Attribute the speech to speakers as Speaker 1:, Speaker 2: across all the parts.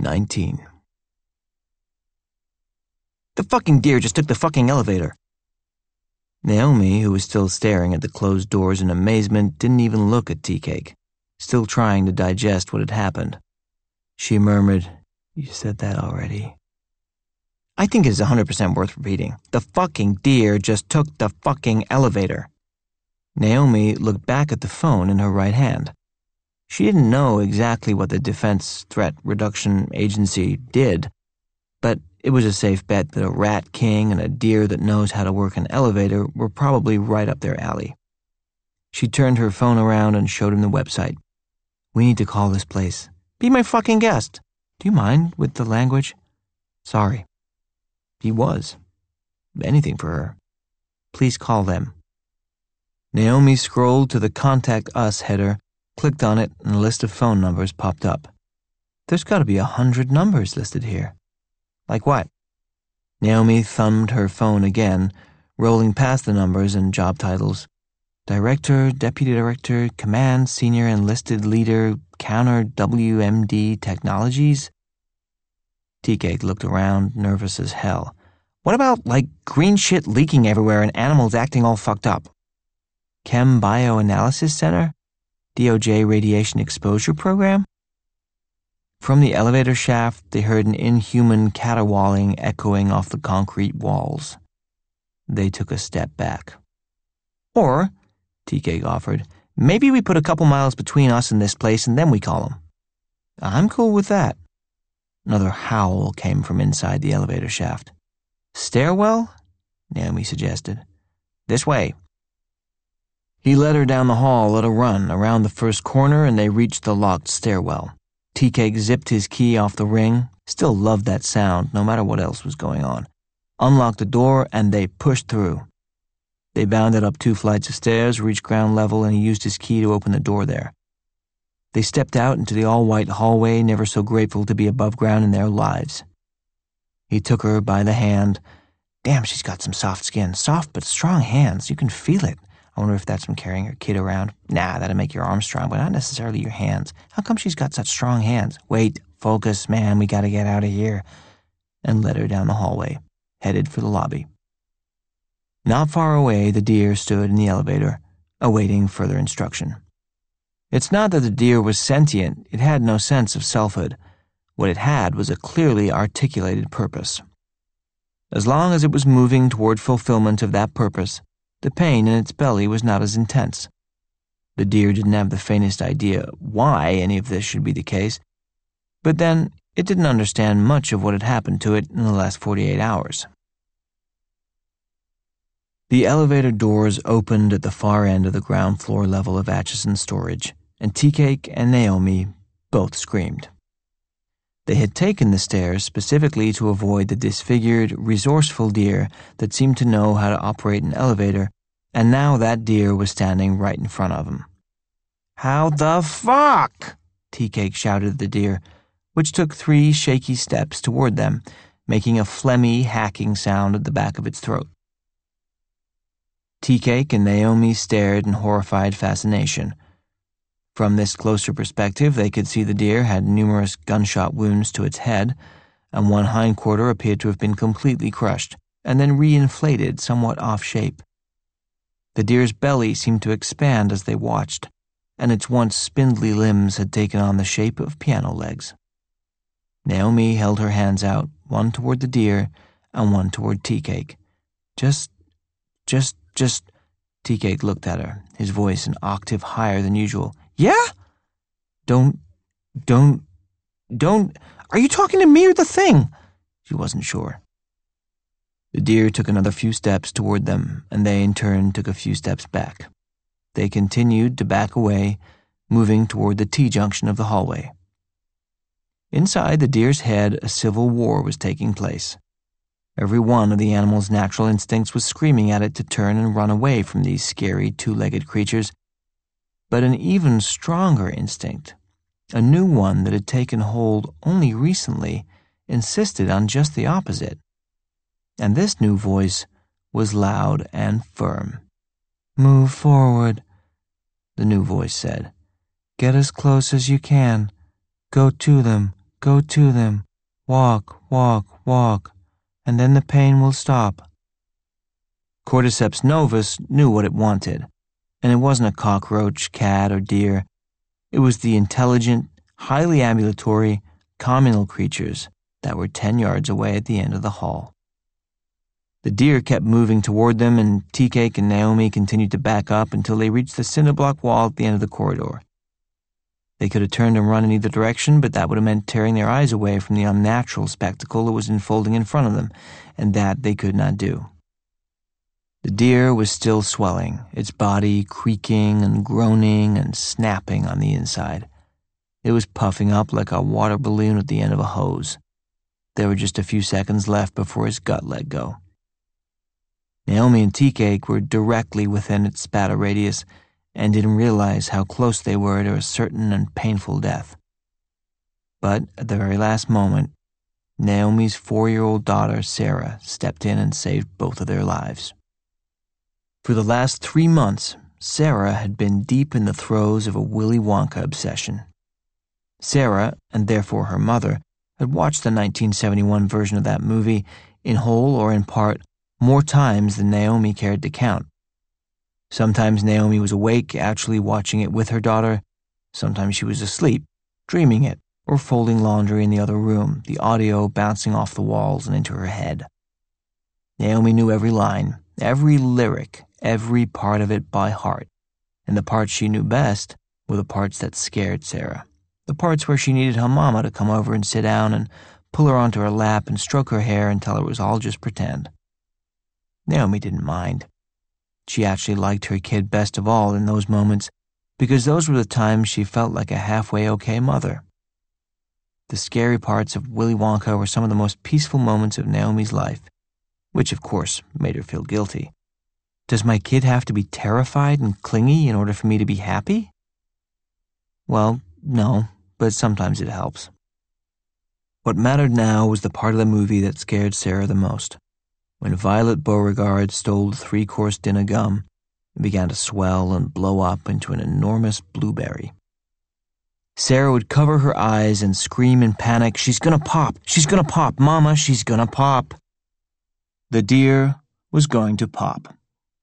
Speaker 1: 19. The fucking deer just took the fucking elevator. Naomi, who was still staring at the closed doors in amazement, didn't even look at Tea Cake, still trying to digest what had happened. She murmured, "You said that already." "I think it is 100% worth repeating. The fucking deer just took the fucking elevator." Naomi looked back at the phone in her right hand. She didn't know exactly what the Defense Threat Reduction Agency did, but it was a safe bet that a rat king and a deer that knows how to work an elevator were probably right up their alley. She turned her phone around and showed him the website. "We need to call this place. Be my fucking guest. Do you mind with the language?" "Sorry." He was. Anything for her. "Please call them." Naomi scrolled to the Contact Us header, clicked on it, and a list of phone numbers popped up. There's got to be 100 numbers listed here. Like what? Naomi thumbed her phone again, rolling past the numbers and job titles. Director, Deputy Director, Command, Senior Enlisted Leader, Counter WMD Technologies. Tea Cake looked around, nervous as hell. What about, like, green shit leaking everywhere and animals acting all fucked up? Chem Bioanalysis Center? DOJ Radiation Exposure Program? From the elevator shaft, they heard an inhuman caterwauling echoing off the concrete walls. They took a step back. "Or," Tea Cake offered, "maybe we put a couple miles between us and this place and then we call them." "I'm cool with that." Another howl came from inside the elevator shaft. "Stairwell?" Naomi suggested. "This way." He led her down the hall at a run around the first corner and they reached the locked stairwell. Tea Cake zipped his key off the ring, still loved that sound no matter what else was going on, unlocked the door, and they pushed through. They bounded up 2 flights of stairs, reached ground level, and he used his key to open the door there. They stepped out into the all-white hallway, never so grateful to be above ground in their lives. He took her by the hand. "Damn, she's got some soft skin. Soft but strong hands. You can feel it. I wonder if that's from carrying her kid around. Nah, that'd make your arms strong, but not necessarily your hands. How come she's got such strong hands? Wait, focus, man, we gotta get out of here." And led her down the hallway, headed for the lobby. Not far away, the deer stood in the elevator, awaiting further instruction. It's not that the deer was sentient, it had no sense of selfhood. What it had was a clearly articulated purpose. As long as it was moving toward fulfillment of that purpose, the pain in its belly was not as intense. The deer didn't have the faintest idea why any of this should be the case, but then it didn't understand much of what had happened to it in the last 48 hours. The elevator doors opened at the far end of the ground floor level of Atchison storage, and Tea Cake and Naomi both screamed. They had taken the stairs specifically to avoid the disfigured, resourceful deer that seemed to know how to operate an elevator, and now that deer was standing right in front of them. "How the fuck?" Tea Cake shouted at the deer, which took 3 shaky steps toward them, making a phlegmy, hacking sound at the back of its throat. Tea Cake and Naomi stared in horrified fascination. From this closer perspective, they could see the deer had numerous gunshot wounds to its head, and one hindquarter appeared to have been completely crushed, and then reinflated somewhat off shape. The deer's belly seemed to expand as they watched, and its once spindly limbs had taken on the shape of piano legs. Naomi held her hands out, one toward the deer and one toward Tea Cake. Just, Tea Cake looked at her, his voice an octave higher than usual. "Yeah? Don't, are you talking to me or the thing?" She wasn't sure. The deer took another few steps toward them, and they in turn took a few steps back. They continued to back away, moving toward the T-junction of the hallway. Inside the deer's head, a civil war was taking place. Every one of the animal's natural instincts was screaming at it to turn and run away from these scary 2-legged creatures, but an even stronger instinct, a new one that had taken hold only recently, insisted on just the opposite. And this new voice was loud and firm. "Move forward," the new voice said. "Get as close as you can. Go to them. Go to them. Walk, walk, walk, and then the pain will stop. Cordyceps novus knew what it wanted, and it wasn't a cockroach, cat, or deer. It was the intelligent, highly ambulatory, communal creatures that were 10 yards away at the end of the hall. The deer kept moving toward them, and Tea-Cake and Naomi continued to back up until they reached the cinder block wall at the end of the corridor. They could have turned and run in either direction, but that would have meant tearing their eyes away from the unnatural spectacle that was unfolding in front of them, and that they could not do. The deer was still swelling, its body creaking and groaning and snapping on the inside. It was puffing up like a water balloon at the end of a hose. There were just a few seconds left before his gut let go. Naomi and Tea-Cake were directly within its spatter radius and didn't realize how close they were to a certain and painful death. But at the very last moment, Naomi's 4-year-old daughter, Sarah, stepped in and saved both of their lives. For the last 3 months, Sarah had been deep in the throes of a Willy Wonka obsession. Sarah, and therefore her mother, had watched the 1971 version of that movie, in whole or in part, more times than Naomi cared to count. Sometimes Naomi was awake, actually watching it with her daughter. Sometimes she was asleep, dreaming it, or folding laundry in the other room, the audio bouncing off the walls and into her head. Naomi knew every line, every lyric, every part of it by heart, and the parts she knew best were the parts that scared Sarah, the parts where she needed her mama to come over and sit down and pull her onto her lap and stroke her hair and tell her it was all just pretend. Naomi didn't mind. She actually liked her kid best of all in those moments because those were the times she felt like a halfway okay mother. The scary parts of Willy Wonka were some of the most peaceful moments of Naomi's life, which of course made her feel guilty. Does my kid have to be terrified and clingy in order for me to be happy? Well, no, but sometimes it helps. What mattered now was the part of the movie that scared Sarah the most. When Violet Beauregard stole the 3-course dinner gum and began to swell and blow up into an enormous blueberry. Sarah would cover her eyes and scream in panic, "She's gonna pop! She's gonna pop! Mama, she's gonna pop!" The deer was going to pop.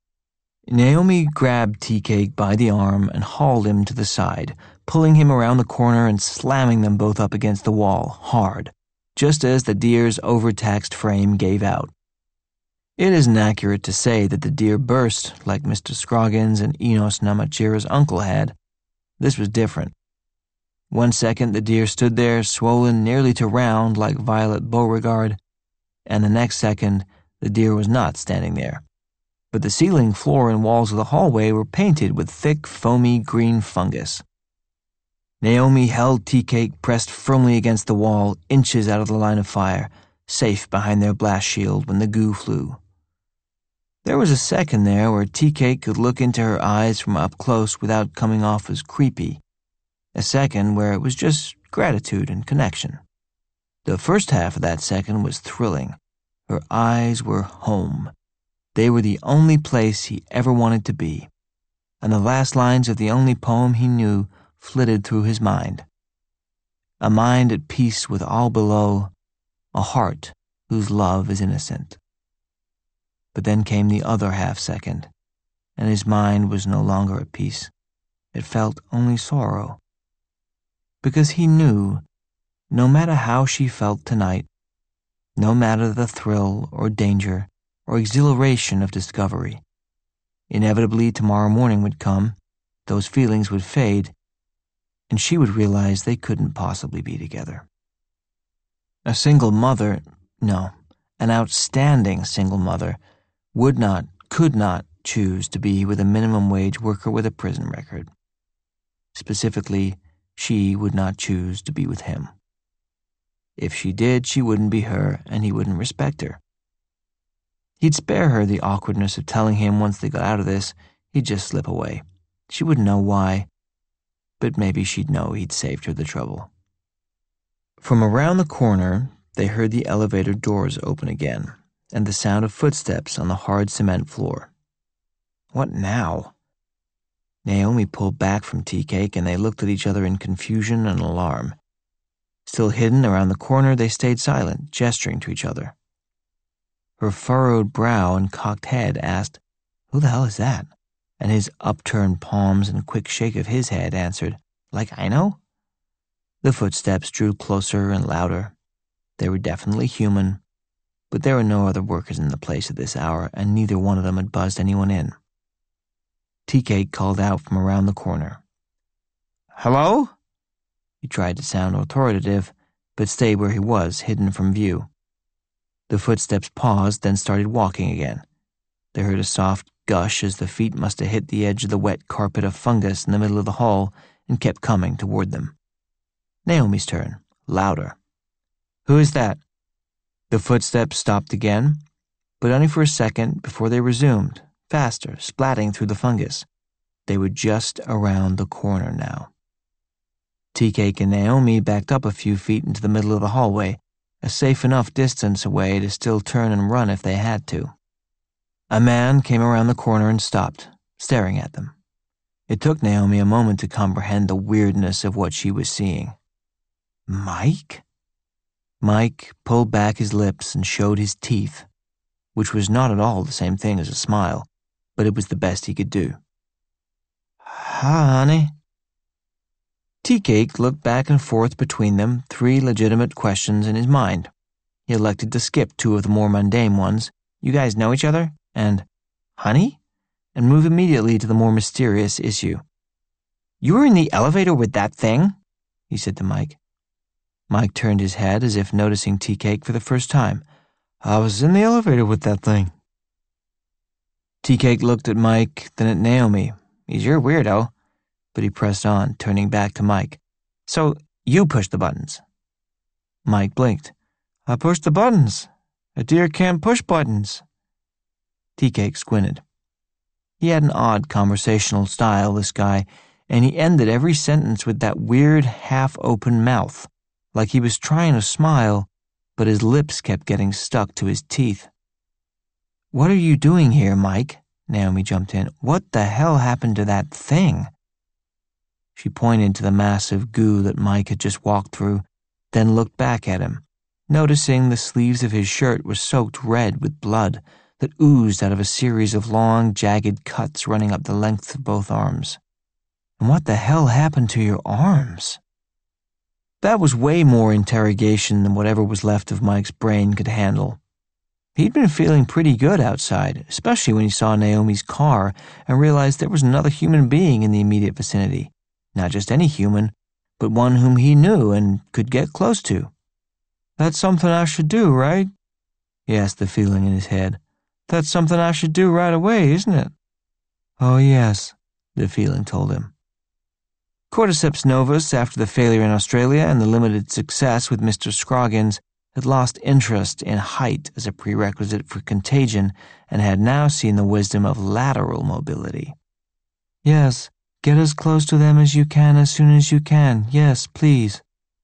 Speaker 1: Naomi grabbed Tea-Cake by the arm and hauled him to the side, pulling him around the corner and slamming them both up against the wall, hard, just as the deer's overtaxed frame gave out. It isn't accurate to say that the deer burst like Mr. Scroggins and Enos Namachira's uncle had. This was different. 1 second the deer stood there, swollen nearly to round like Violet Beauregard, and the next second the deer was not standing there. But the ceiling, floor, and walls of the hallway were painted with thick, foamy green fungus. Naomi held Tea-Cake pressed firmly against the wall, inches out of the line of fire, safe behind their blast shield when the goo flew. There was a second there where Tea-Cake could look into her eyes from up close without coming off as creepy. A second where it was just gratitude and connection. The first half of that second was thrilling. Her eyes were home. They were the only place he ever wanted to be. And the last lines of the only poem he knew flitted through his mind. A mind at peace with all below, a heart whose love is innocent. But then came the other half-second, and his mind was no longer at peace. It felt only sorrow. Because he knew, no matter how she felt tonight, no matter the thrill or danger or exhilaration of discovery, inevitably tomorrow morning would come, those feelings would fade, and she would realize they couldn't possibly be together. A single mother, no, an outstanding single mother, could not choose to be with a minimum wage worker with a prison record. Specifically, she would not choose to be with him. If she did, she wouldn't be her, and he wouldn't respect her. He'd spare her the awkwardness of telling him once they got out of this, he'd just slip away. She wouldn't know why, but maybe she'd know he'd saved her the trouble. From around the corner, they heard the elevator doors open again, and the sound of footsteps on the hard cement floor. What now? Naomi pulled back from Tea-Cake, and they looked at each other in confusion and alarm. Still hidden around the corner, they stayed silent, gesturing to each other. Her furrowed brow and cocked head asked, "Who the hell is that?" And his upturned palms and quick shake of his head answered, "Like I know?" The footsteps drew closer and louder. They were definitely human, but there were no other workers in the place at this hour, and neither one of them had buzzed anyone in. Tea-Cake called out from around the corner. "Hello?" He tried to sound authoritative, but stayed where he was, hidden from view. The footsteps paused, then started walking again. They heard a soft gush as the feet must have hit the edge of the wet carpet of fungus in the middle of the hall and kept coming toward them. Naomi's turn, louder. "Who is that?" The footsteps stopped again, but only for a second before they resumed, faster, splatting through the fungus. They were just around the corner now. Tea-Cake and Naomi backed up a few feet into the middle of the hallway, a safe enough distance away to still turn and run if they had to. A man came around the corner and stopped, staring at them. It took Naomi a moment to comprehend the weirdness of what she was seeing. Mike? Mike pulled back his lips and showed his teeth, which was not at all the same thing as a smile, but it was the best he could do. "Hi, honey." Tea-Cake looked back and forth between them, 3 legitimate questions in his mind. He elected to skip 2 of the more mundane ones, "You guys know each other?" and "Honey?" and move immediately to the more mysterious issue. "You were in the elevator with that thing?" he said to Mike. Mike turned his head as if noticing Tea-Cake for the first time. "I was in the elevator with that thing." Tea-Cake looked at Mike, then at Naomi. "He's your weirdo." But he pressed on, turning back to Mike. "So you pushed the buttons." Mike blinked. "I pushed the buttons. A deer can't push buttons." Tea-Cake squinted. He had an odd conversational style, this guy, and he ended every sentence with that weird half-open mouth, like he was trying to smile, but his lips kept getting stuck to his teeth. "What are you doing here, Mike?" Naomi jumped in. "What the hell happened to that thing?" She pointed to the massive goo that Mike had just walked through, then looked back at him, noticing the sleeves of his shirt were soaked red with blood that oozed out of a series of long, jagged cuts running up the length of both arms. "And what the hell happened to your arms?" That was way more interrogation than whatever was left of Mike's brain could handle. He'd been feeling pretty good outside, especially when he saw Naomi's car and realized there was another human being in the immediate vicinity. Not just any human, but one whom he knew and could get close to. "That's something I should do, right?" he asked the feeling in his head. "That's something I should do right away, isn't it?" "Oh, yes," the feeling told him. Cordyceps novus, after the failure in Australia and the limited success with Mr. Scroggins, had lost interest in height as a prerequisite for contagion and had now seen the wisdom of lateral mobility. "Yes, get as close to them as you can as soon as you can. Yes, please."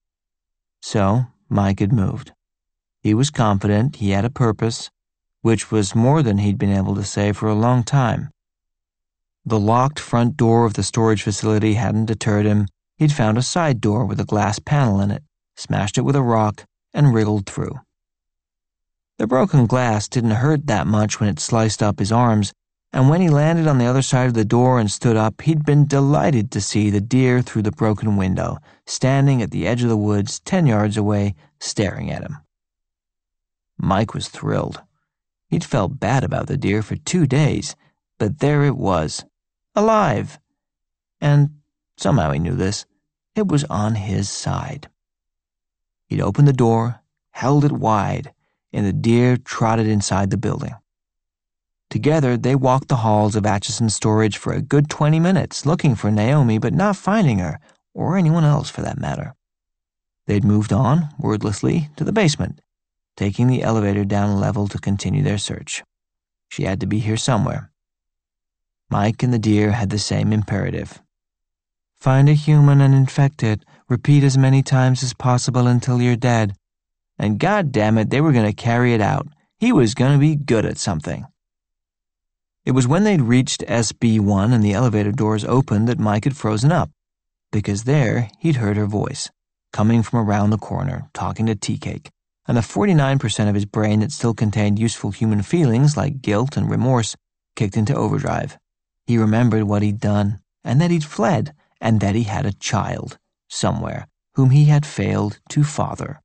Speaker 1: So, Mike had moved. He was confident he had a purpose, which was more than he'd been able to say for a long time. The locked front door of the storage facility hadn't deterred him. He'd found a side door with a glass panel in it, smashed it with a rock, and wriggled through. The broken glass didn't hurt that much when it sliced up his arms, and when he landed on the other side of the door and stood up, he'd been delighted to see the deer through the broken window, standing at the edge of the woods 10 yards away, staring at him. Mike was thrilled. He'd felt bad about the deer for 2 days, but there it was, alive. And somehow he knew this. It was on his side. He'd opened the door, held it wide, and the deer trotted inside the building. Together, they walked the halls of Atchison Storage for a good 20 minutes, looking for Naomi but not finding her, or anyone else for that matter. They'd moved on, wordlessly, to the basement, taking the elevator down a level to continue their search. She had to be here somewhere. Mike and the deer had the same imperative. "Find a human and infect it. Repeat as many times as possible until you're dead." And goddammit, they were going to carry it out. He was going to be good at something. It was when they'd reached SB1 and the elevator doors opened that Mike had frozen up, because there he'd heard her voice, coming from around the corner, talking to Tea-Cake, and the 49% of his brain that still contained useful human feelings like guilt and remorse kicked into overdrive. He remembered what he'd done, and that he'd fled, and that he had a child, somewhere, whom he had failed to father.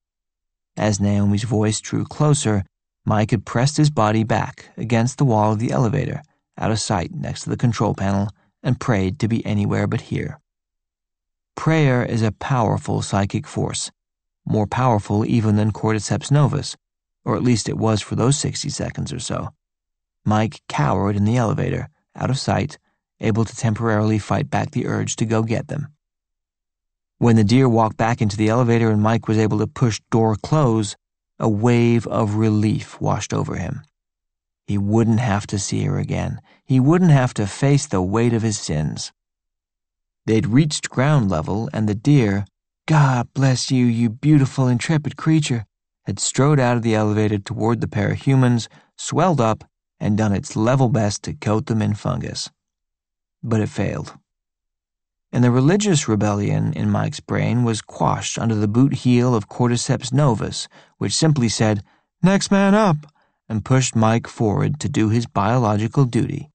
Speaker 1: As Naomi's voice drew closer, Mike had pressed his body back against the wall of the elevator, out of sight next to the control panel, and prayed to be anywhere but here. Prayer is a powerful psychic force, more powerful even than cordyceps novus, or at least it was for those 60 seconds or so. Mike cowered in the elevator, out of sight, able to temporarily fight back the urge to go get them. When the deer walked back into the elevator and Mike was able to push door close, a wave of relief washed over him. He wouldn't have to see her again. He wouldn't have to face the weight of his sins. They'd reached ground level, and the deer, "God bless you, you beautiful, intrepid creature," had strode out of the elevator toward the pair of humans, swelled up, and done its level best to coat them in fungus. But it failed. And the religious rebellion in Mike's brain was quashed under the boot heel of cordyceps novus, which simply said, "Next man up," and pushed Mike forward to do his biological duty.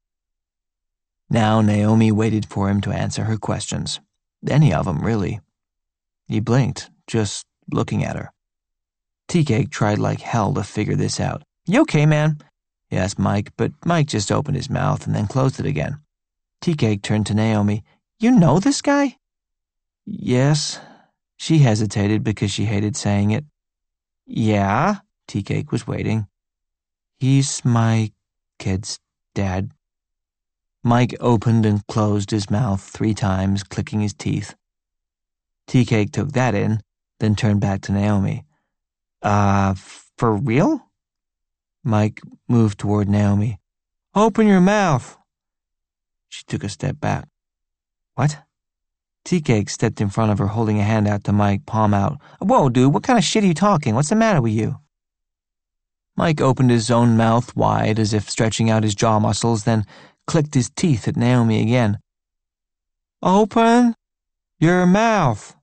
Speaker 1: Now Naomi waited for him to answer her questions. Any of them, really. He blinked, just looking at her. Tea-Cake tried like hell to figure this out. "You okay, man?" he asked Mike, but Mike just opened his mouth and then closed it again. Tea-Cake turned to Naomi. "You know this guy?" "Yes." She hesitated because she hated saying it. "Yeah?" Tea-Cake was waiting. "He's my kid's dad." Mike opened and closed his mouth 3 times, clicking his teeth. Tea-Cake took that in, then turned back to Naomi. For real?" Mike moved toward Naomi. "Open your mouth." She took a step back. "What?" Tea-Cake stepped in front of her, holding a hand out to Mike, palm out. "Whoa, dude, what kind of shit are you talking? What's the matter with you?" Mike opened his own mouth wide as if stretching out his jaw muscles, then clicked his teeth at Naomi again. "Open your mouth."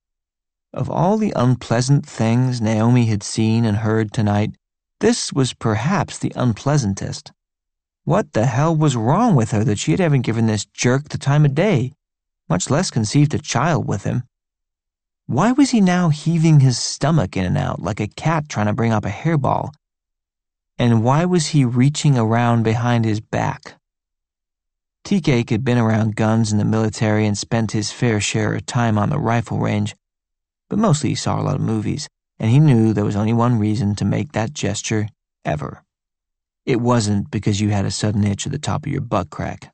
Speaker 1: Of all the unpleasant things Naomi had seen and heard tonight, this was perhaps the unpleasantest. What the hell was wrong with her that she had ever given this jerk the time of day, much less conceived a child with him? Why was he now heaving his stomach in and out like a cat trying to bring up a hairball? And why was he reaching around behind his back? Tea-Cake had been around guns in the military and spent his fair share of time on the rifle range, but mostly he saw a lot of movies, and he knew there was only one reason to make that gesture ever. It wasn't because you had a sudden itch at the top of your butt crack.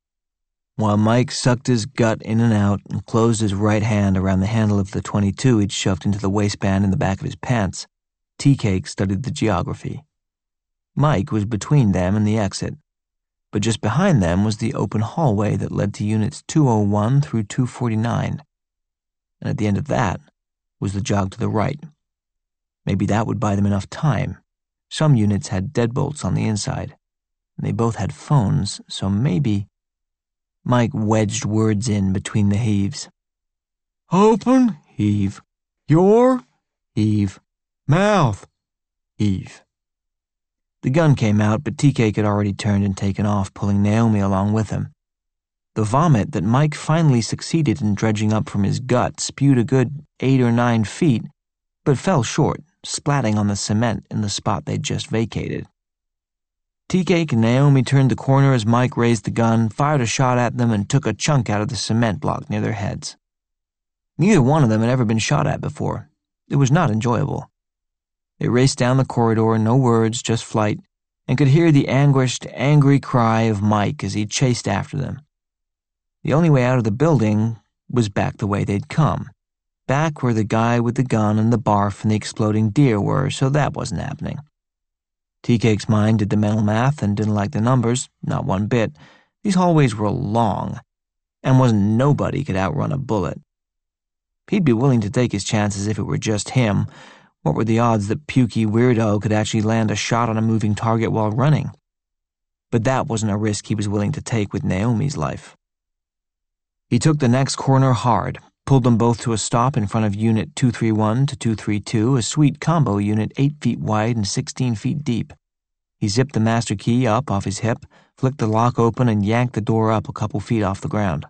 Speaker 1: While Mike sucked his gut in and out and closed his right hand around the handle of the .22 he'd shoved into the waistband in the back of his pants, Tea-Cake studied the geography. Mike was between them and the exit, but just behind them was the open hallway that led to units 201 through 249. And at the end of that was the jog to the right. Maybe that would buy them enough time. Some units had deadbolts on the inside, and they both had phones, so maybe... Mike wedged words in between the heaves. "Open, heave. Your, heave. Mouth, heave." The gun came out, but Tea-Cake had already turned and taken off, pulling Naomi along with him. The vomit that Mike finally succeeded in dredging up from his gut spewed a good 8 or 9 feet, but fell short, splatting on the cement in the spot they'd just vacated. Tea-Cake and Naomi turned the corner as Mike raised the gun, fired a shot at them, and took a chunk out of the cement block near their heads. Neither one of them had ever been shot at before. It was not enjoyable. They raced down the corridor, no words, just flight, and could hear the anguished, angry cry of Mike as he chased after them. The only way out of the building was back the way they'd come, back where the guy with the gun and the barf and the exploding deer were, so that wasn't happening. Tea-Cake's mind did the mental math and didn't like the numbers, not one bit. These hallways were long, and wasn't nobody could outrun a bullet. He'd be willing to take his chances if it were just him. What were the odds that pukey weirdo could actually land a shot on a moving target while running? But that wasn't a risk he was willing to take with Naomi's life. He took the next corner hard, pulled them both to a stop in front of Unit 231 to 232, a sweet combo unit 8 feet wide and 16 feet deep. He zipped the master key up off his hip, flicked the lock open, and yanked the door up a couple feet off the ground.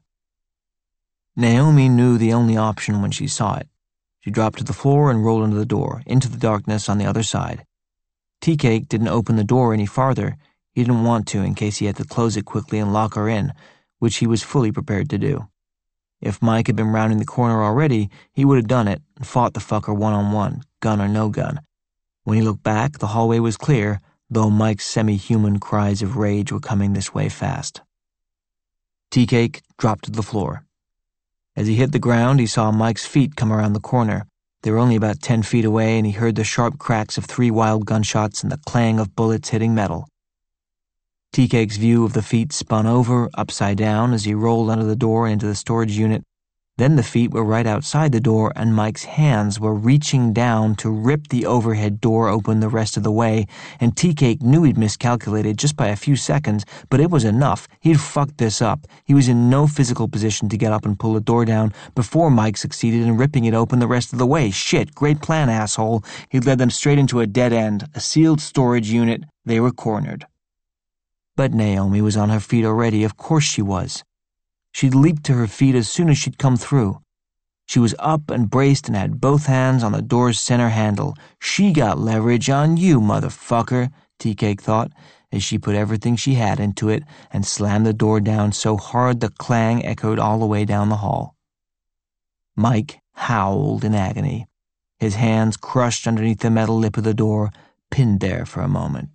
Speaker 1: Naomi knew the only option when she saw it. She dropped to the floor and rolled into the door, into the darkness on the other side. Tea-Cake didn't open the door any farther. He didn't want to in case he had to close it quickly and lock her in, which he was fully prepared to do. If Mike had been rounding the corner already, he would have done it and fought the fucker one-on-one, gun or no gun. When he looked back, the hallway was clear, though Mike's semi-human cries of rage were coming this way fast. Tea-Cake dropped to the floor. As he hit the ground, he saw Mike's feet come around the corner. They were only about 10 feet away, and he heard the sharp cracks of 3 wild gunshots and the clang of bullets hitting metal. Tea-Cake's view of the feet spun over, upside down, as he rolled under the door and into the storage unit. Then the feet were right outside the door, and Mike's hands were reaching down to rip the overhead door open the rest of the way, and Tea-Cake knew he'd miscalculated just by a few seconds, but it was enough. He'd fucked this up. He was in no physical position to get up and pull the door down before Mike succeeded in ripping it open the rest of the way. Shit, great plan, asshole. He'd led them straight into a dead end, a sealed storage unit. They were cornered. But Naomi was on her feet already. Of course she was. She'd leaped to her feet as soon as she'd come through. She was up and braced and had both hands on the door's center handle. She got leverage on you, motherfucker, Tea-Cake thought, as she put everything she had into it and slammed the door down so hard the clang echoed all the way down the hall. Mike howled in agony. His hands crushed underneath the metal lip of the door, pinned there for a moment.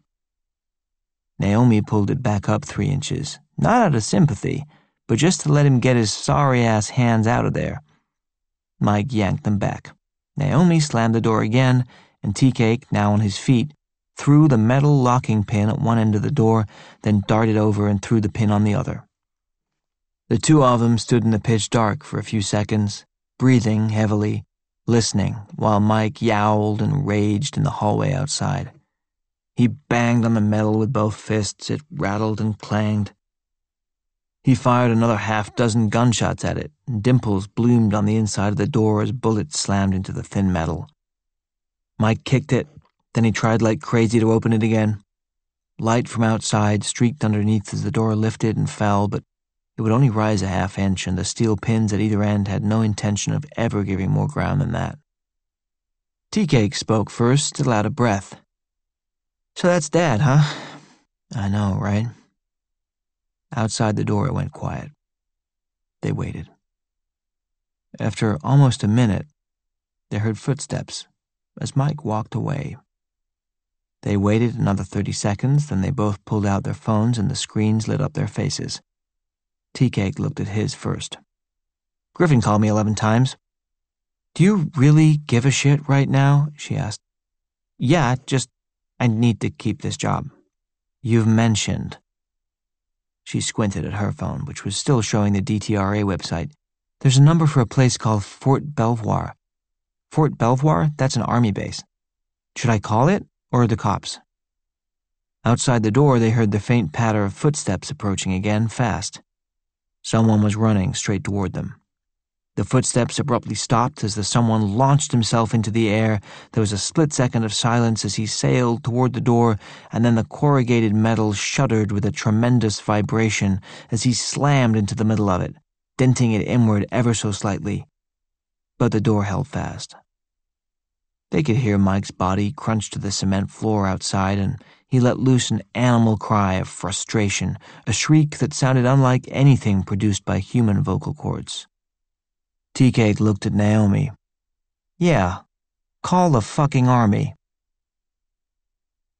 Speaker 1: Naomi pulled it back up 3 inches, not out of sympathy, but just to let him get his sorry-ass hands out of there. Mike yanked them back. Naomi slammed the door again, and Tea-Cake, now on his feet, threw the metal locking pin at one end of the door, then darted over and threw the pin on the other. The two of them stood in the pitch dark for a few seconds, breathing heavily, listening, while Mike yowled and raged in the hallway outside. He banged on the metal with both fists. It rattled and clanged. He fired another 6 gunshots at it, and dimples bloomed on the inside of the door as bullets slammed into the thin metal. Mike kicked it, then he tried like crazy to open it again. Light from outside streaked underneath as the door lifted and fell, but it would only rise a 1/2 inch, and the steel pins at either end had no intention of ever giving more ground than that. Tea-Cake spoke first, still out of breath. "So that's Dad, huh?" "I know, right?" Outside the door it went quiet. They waited. After almost a minute, they heard footsteps as Mike walked away. They waited another 30 seconds, then they both pulled out their phones and the screens lit up their faces. Tea-Cake looked at his first. "Griffin called me 11 times. "Do you really give a shit right now?" she asked. "Yeah, just I need to keep this job." "You've mentioned." She squinted at her phone, which was still showing the DTRA website. "There's a number for a place called Fort Belvoir." "Fort Belvoir? That's an army base. Should I call it, or the cops?" Outside the door, they heard the faint patter of footsteps approaching again, fast. Someone was running straight toward them. The footsteps abruptly stopped as the someone launched himself into the air. There was a split second of silence as he sailed toward the door, and then the corrugated metal shuddered with a tremendous vibration as he slammed into the middle of it, denting it inward ever so slightly. But the door held fast. They could hear Mike's body crunch to the cement floor outside, and he let loose an animal cry of frustration, a shriek that sounded unlike anything produced by human vocal cords. Tea-Cake looked at Naomi. "Yeah, call the fucking army."